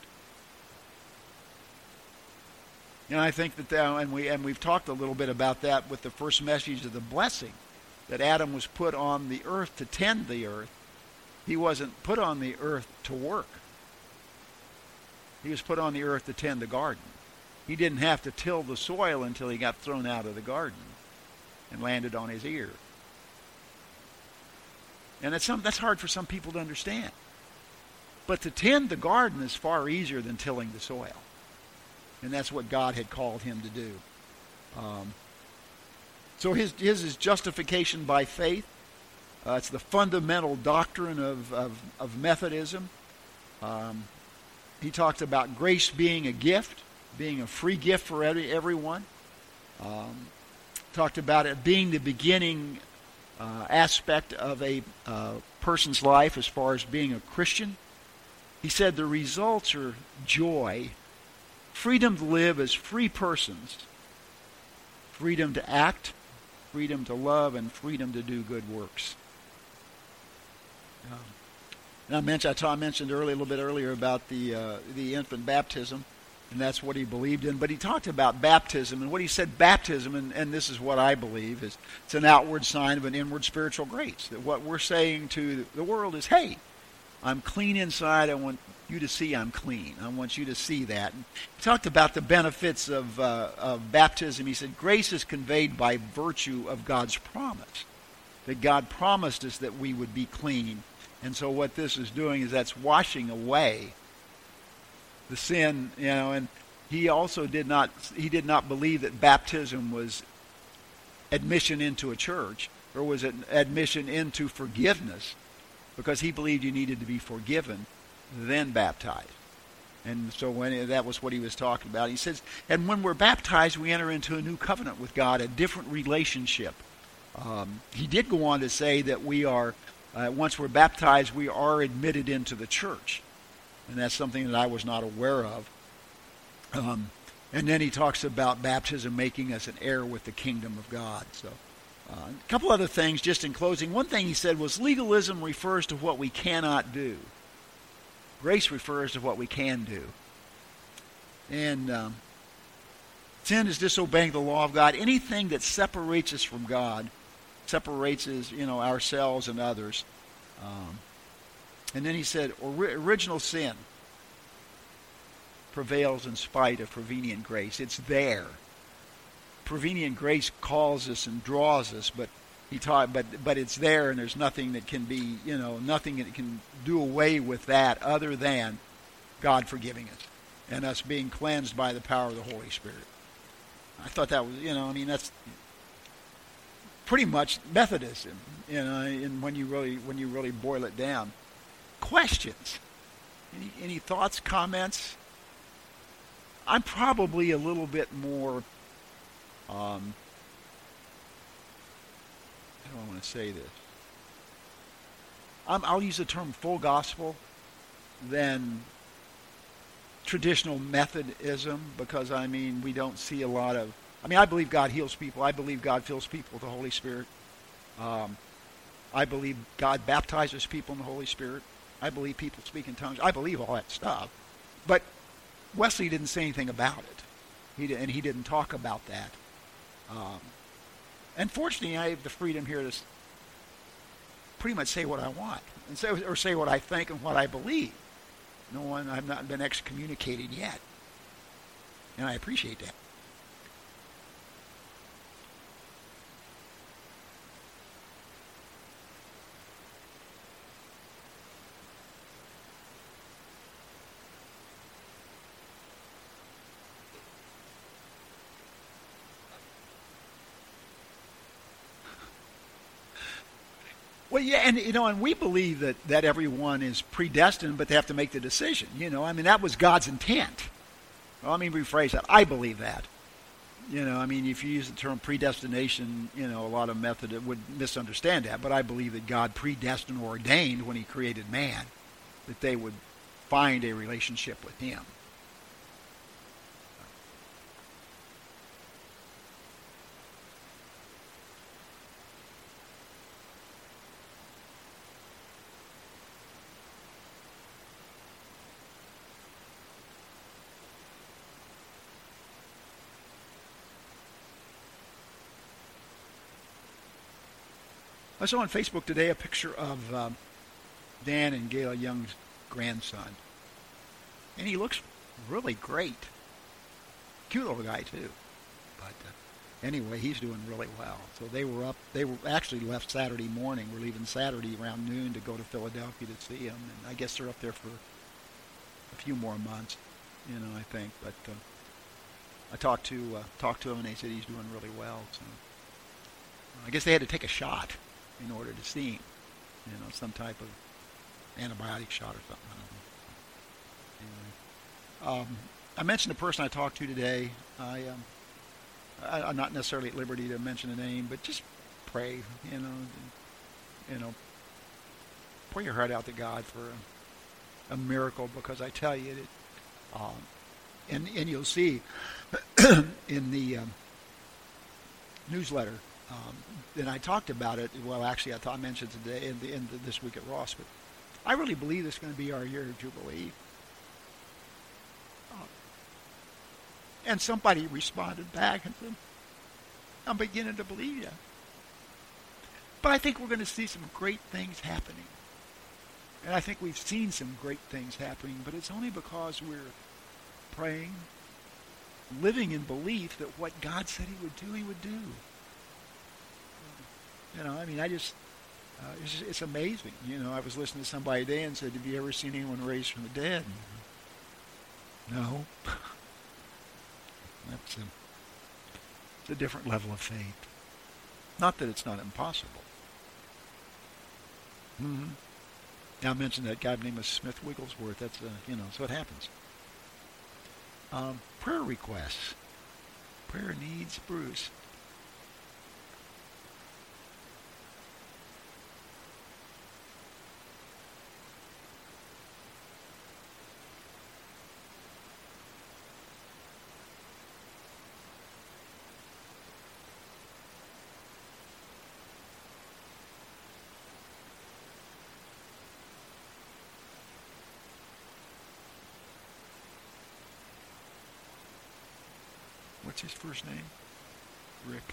And I think that, that and, we, and we've talked a little bit about that with the first message of the blessing, that Adam was put on the earth to tend the earth. He wasn't put on the earth to work. He was put on the earth to tend the garden. He didn't have to till the soil until he got thrown out of the garden and landed on his ear. And that's, some, that's hard for some people to understand. But to tend the garden is far easier than tilling the soil. And that's what God had called him to do. Um, so his, his is justification by faith. Uh, it's the fundamental doctrine of, of, of Methodism. Um, he talked about grace being a gift, being a free gift for every, everyone. Um, talked about it being the beginning uh, aspect of a uh, person's life as far as being a Christian. He said the results are joy, freedom to live as free persons, freedom to act, freedom to love, and freedom to do good works. Um, and I mentioned, I, ta- I mentioned earlier, a little bit earlier about the uh, the infant baptism, and that's what he believed in. But he talked about baptism, and what he said baptism, and, and this is what I believe, is it's an outward sign of an inward spiritual grace. That what we're saying to the world is, hey, I'm clean inside. I want you to see I'm clean. I want you to see that. And he talked about the benefits of, uh, of baptism. He said grace is conveyed by virtue of God's promise. That God promised us that we would be clean. And so what this is doing is that's washing away the sin, you know, and he also did not, he did not believe that baptism was admission into a church or was it admission into forgiveness, because he believed you needed to be forgiven, then baptized. And so when that was what he was talking about. He says, and when we're baptized, we enter into a new covenant with God, a different relationship. Um, he did go on to say that we are, uh, once we're baptized, we are admitted into the church. And that's something that I was not aware of. Um, and then he talks about baptism making us an heir with the kingdom of God. So uh, a couple other things just in closing. One thing he said was legalism refers to what we cannot do. Grace refers to what we can do. And um, sin is disobeying the law of God. Anything that separates us from God, separates us, you know, ourselves and others. Um, and then he said, original sin prevails in spite of prevenient grace. It's there. Prevenient grace calls us and draws us, but he taught, but but it's there, and there's nothing that can be, you know, nothing that can do away with that other than God forgiving us and us being cleansed by the power of the Holy Spirit. I thought that was, you know, I mean, that's pretty much Methodism, you know, and when you really when you really boil it down. Questions? Any, any thoughts, comments? I'm probably a little bit more, um, how do I want to say this? I'm, I'll use the term full gospel than traditional Methodism, because, I mean, we don't see a lot of, I mean, I believe God heals people. I believe God fills people with the Holy Spirit. Um, I believe God baptizes people in the Holy Spirit. I believe people speak in tongues. I believe all that stuff. But Wesley didn't say anything about it. He did, and he didn't talk about that. Um, and fortunately, I have the freedom here to pretty much say what I want, and say, or say what I think and what I believe. No one, I've not been excommunicated yet. And I appreciate that. Well, yeah, and you know, and we believe that, that everyone is predestined, but they have to make the decision. You know, I mean, that was God's intent. Well, let me rephrase that. I believe that. You know, I mean, if you use the term predestination, you know, a lot of Methodists would misunderstand that. But I believe that God predestined or ordained when He created man that they would find a relationship with Him. I saw on Facebook today a picture of um, Dan and Gayla Young's grandson. And he looks really great. Cute little guy too. But uh, anyway, he's doing really well. So they were up. They were actually left Saturday morning. We're leaving Saturday around noon to go to Philadelphia to see him. And I guess they're up there for a few more months, you know, I think. But uh, I talked to uh, talked to him, and they said he's doing really well. So I guess they had to take a shot in order to see him. You know, some type of antibiotic shot or something. I don't know. Anyway, um, I mentioned the person I talked to today. I, um, I, I'm not necessarily at liberty to mention a name, but just pray. You know, and, you know, pour your heart out to God for a, a miracle, because I tell you, it, um, and and you'll see in the um, newsletter. Um, and I talked about it. Well, actually, I thought I mentioned today in the end of this week at Ross, but I really believe this is going to be our year of Jubilee. Uh, and somebody responded back and said, "I'm beginning to believe you." But I think we're going to see some great things happening, and I think we've seen some great things happening. But it's only because we're praying, living in belief that what God said He would do, He would do. You know, I mean, I just, uh, it's, just, it's amazing. You know, I was listening to somebody today and said, "Have you ever seen anyone raised from the dead?" Mm-hmm. No. That's a, it's a different level of faith. Not that it's not impossible. Mm-hmm. Now, I mentioned that guy named Smith Wigglesworth. That's, uh, you know, so it happens. Um, prayer requests. Prayer needs, Bruce. What's his first name? Rick.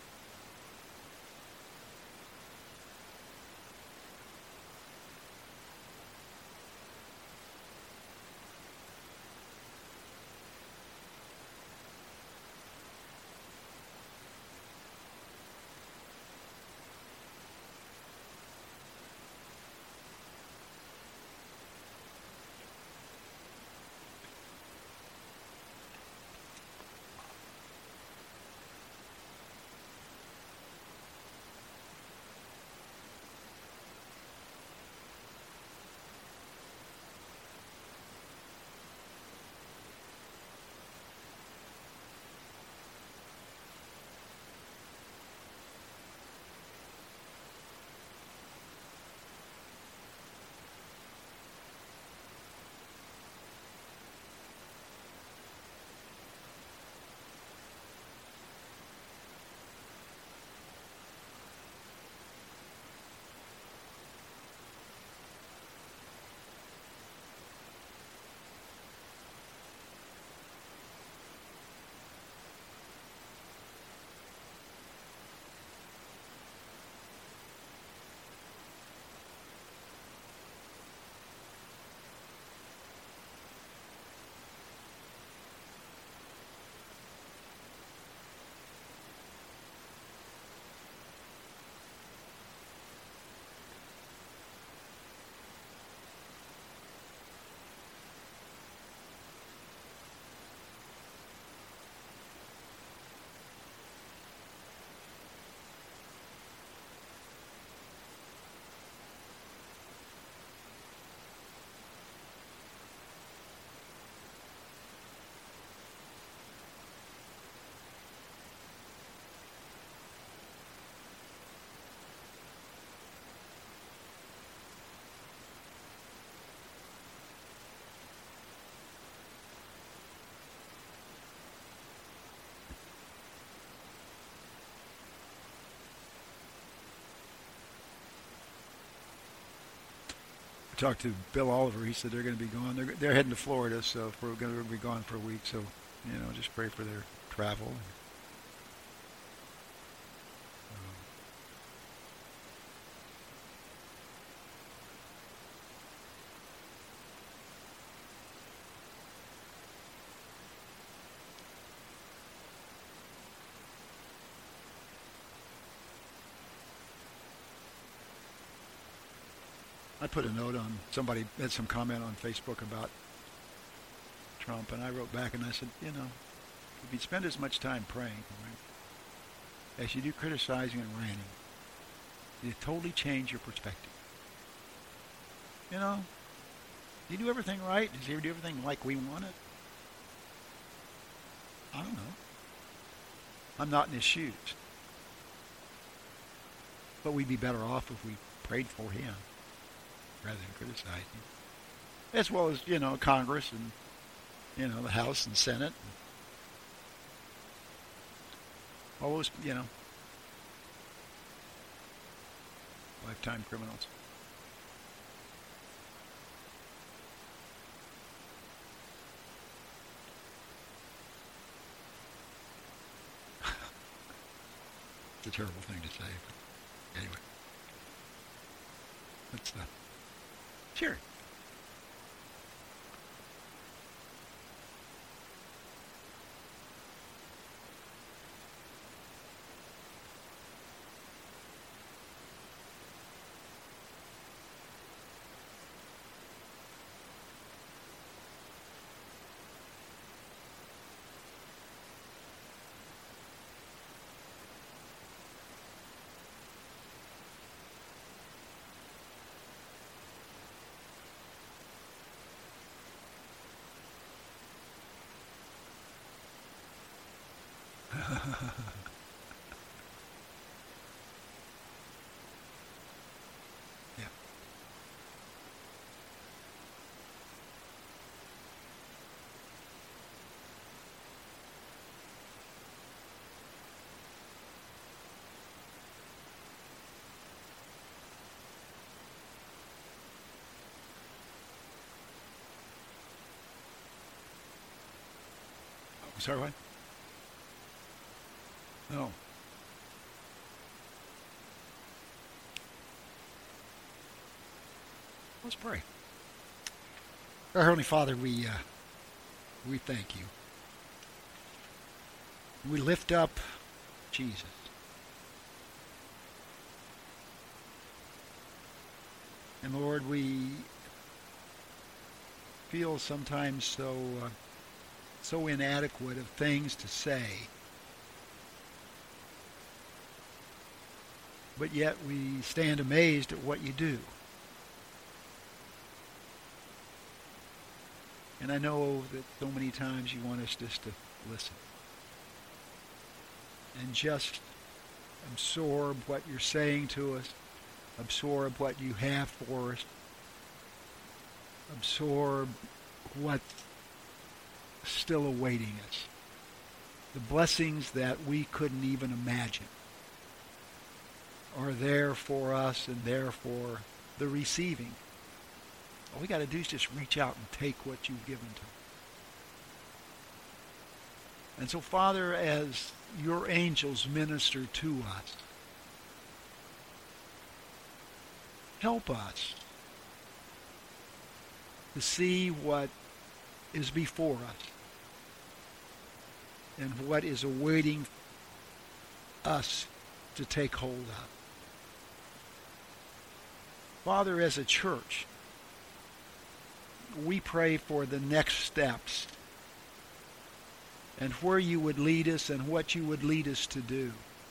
Talked to Bill Oliver. He said they're going to be gone. They're, they're heading to Florida, so we're going to be gone for a week. So, you know, just pray for their travel. I put a note on, somebody had some comment on Facebook about Trump, and I wrote back and I said, you know, if you spend as much time praying right, as you do criticizing and ranting, you totally change your perspective. You know, do you do everything right? Does he do everything like we want it? I don't know. I'm not in his shoes. But we'd be better off if we prayed for him rather than criticize him. As well as, you know, Congress and, you know, the House and Senate. And all those, you know, lifetime criminals. It's a terrible thing to say, but anyway. Let's uh, share it. Yeah. Oh, sorry, what? No. Let's pray. Our Heavenly Father, we uh, we thank you. We lift up Jesus. And Lord, we feel sometimes so uh, so inadequate of things to say. But yet we stand amazed at what you do. And I know that so many times you want us just to listen. And just absorb what you're saying to us. Absorb what you have for us. Absorb what's still awaiting us. The blessings that we couldn't even imagine are there for us and there for the receiving. All we got to do is just reach out and take what you've given to us. And so, Father, as your angels minister to us, help us to see what is before us and what is awaiting us to take hold of. Father, as a church, we pray for the next steps and where you would lead us and what you would lead us to do.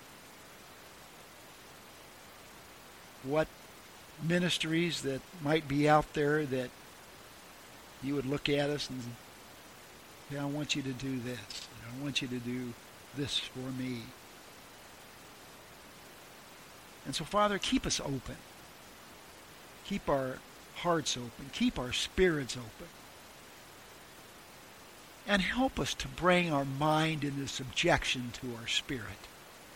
What ministries that might be out there that you would look at us and, yeah, I want you to do this. I want you to do this for me. And so, Father, keep us open. Keep our hearts open. Keep our spirits open. And help us to bring our mind into subjection to our spirit.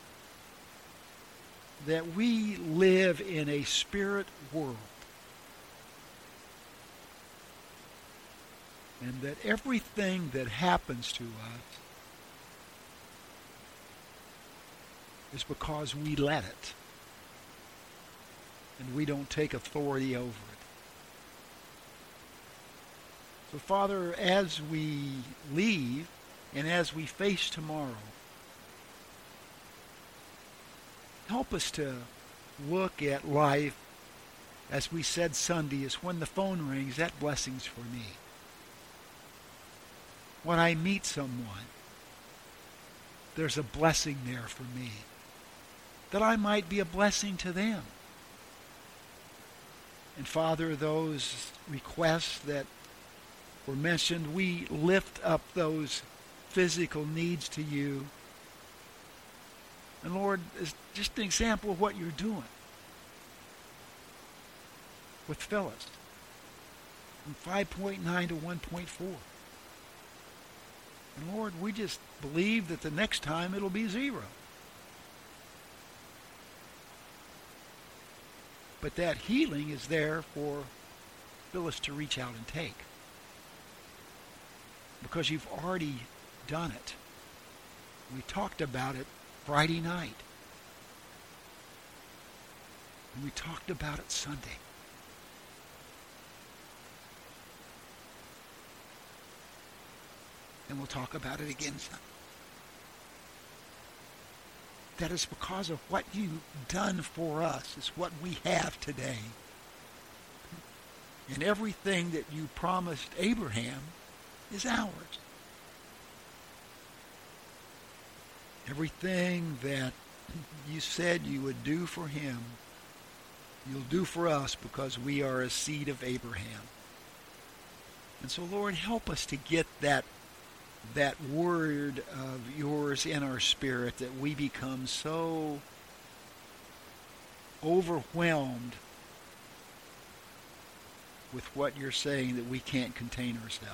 That we live in a spirit world. And that everything that happens to us is because we let it. And we don't take authority over it. So, Father, as we leave and as we face tomorrow, help us to look at life as we said Sunday, is when the phone rings, that blessing's for me. When I meet someone, there's a blessing there for me, that I might be a blessing to them. And Father, those requests that were mentioned, we lift up those physical needs to you. And Lord, it's just an example of what you're doing with Phyllis, from five point nine to one point four. And Lord, we just believe that the next time it'll be zero. But that healing is there for Phyllis to reach out and take, because you've already done it. We talked about it Friday night. And we talked about it Sunday. And we'll talk about it again Sunday. That is because of what you've done for us. It's what we have today. And everything that you promised Abraham is ours. Everything that you said you would do for him, you'll do for us, because we are a seed of Abraham. And so, Lord, help us to get that that word of yours in our spirit, that we become so overwhelmed with what you're saying that we can't contain ourselves.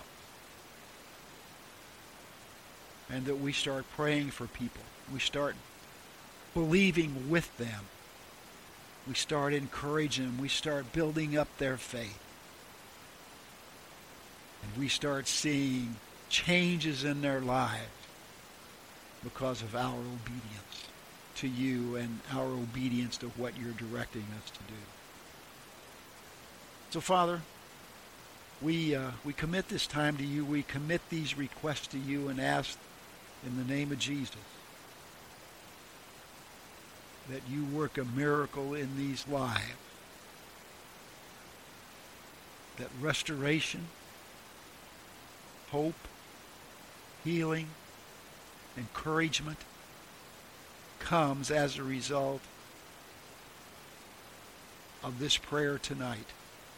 And that we start praying for people. We start believing with them. We start encouraging them. We start building up their faith. And we start seeing changes in their lives because of our obedience to you and our obedience to what you're directing us to do. So, Father, we uh, we commit this time to you. We commit these requests to you and ask in the name of Jesus that you work a miracle in these lives, that restoration, hope, healing, encouragement comes as a result of this prayer tonight.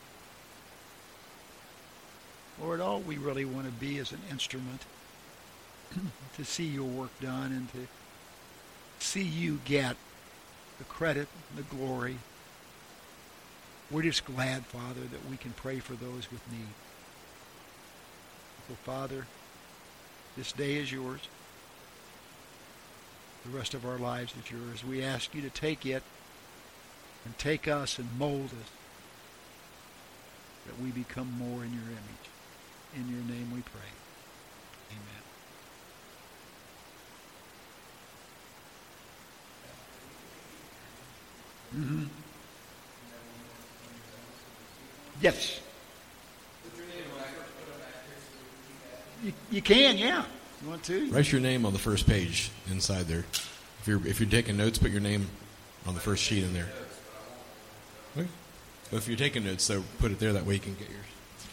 Lord, all we really want to be is an instrument to see your work done and to see you get the credit, the glory. We're just glad, Father, that we can pray for those with need. So, Father, this day is yours. The rest of our lives is yours. We ask you to take it and take us and mold us, that we become more in your image. In your name we pray. Amen. Mm-hmm. Yes. You, you can, yeah. You want to? Write your name on the first page inside there. If you're if you're taking notes, put your name on the first sheet in there. Okay. But if you're taking notes, so put it there. That way you can get yours.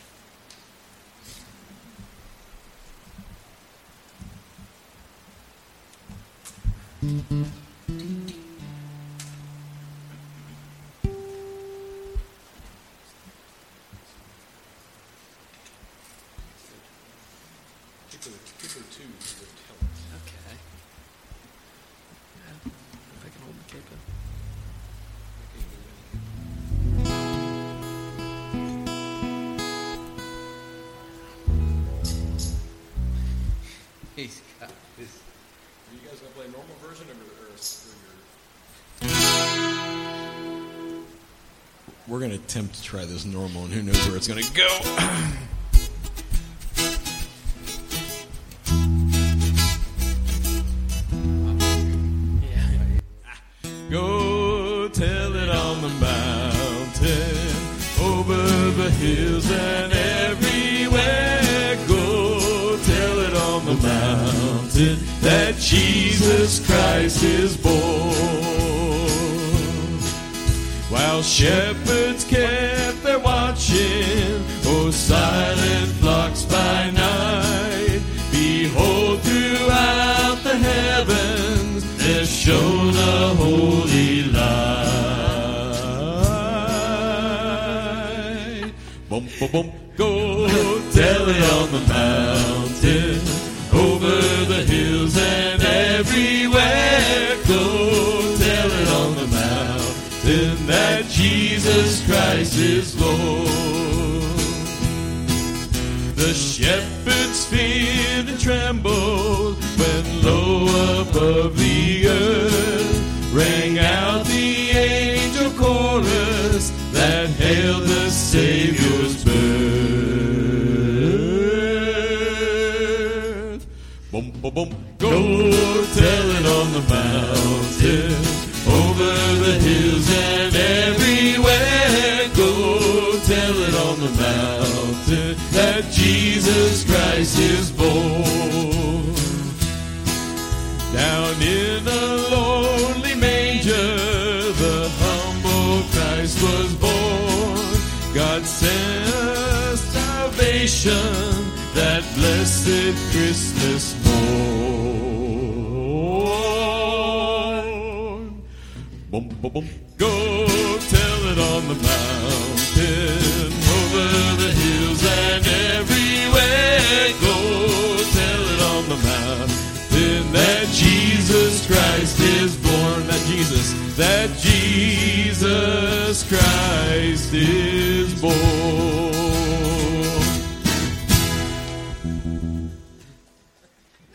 Mm-hmm. Okay. Yeah. If I can hold the paper. He's got this. Are you guys going to play a normal version or, or, or your... We're going to attempt to try this normal, and who knows where it's going to go. Go tell it on the mountain, over the hills and everywhere. Go tell it on the mountain that Jesus Christ is born. While while shepherds kept their watching, oh silent flocks by night. Behold, throughout the heavens there shone a holy light. Bum, bum, bum. Go tell it on the mountain, over the hills and everywhere. Go tell it on the mountain that Jesus Christ is Lord. The shepherds feared and trembled when low above the earth rang out the angel chorus that hailed the Savior's birth. Boom, boom, boom. Go tell it on the mountain, over the hills and everywhere. Go tell it on the mountain that Jesus Christ is born. Down in a lonely manger, the humble Christ was born. God sent us salvation that blessed Christmas morn. Boom, boom, boom. Go tell it on the mountain, over the hills and everywhere. Go tell it on the mountain that Jesus Christ is born. That Jesus, that Jesus Christ is born.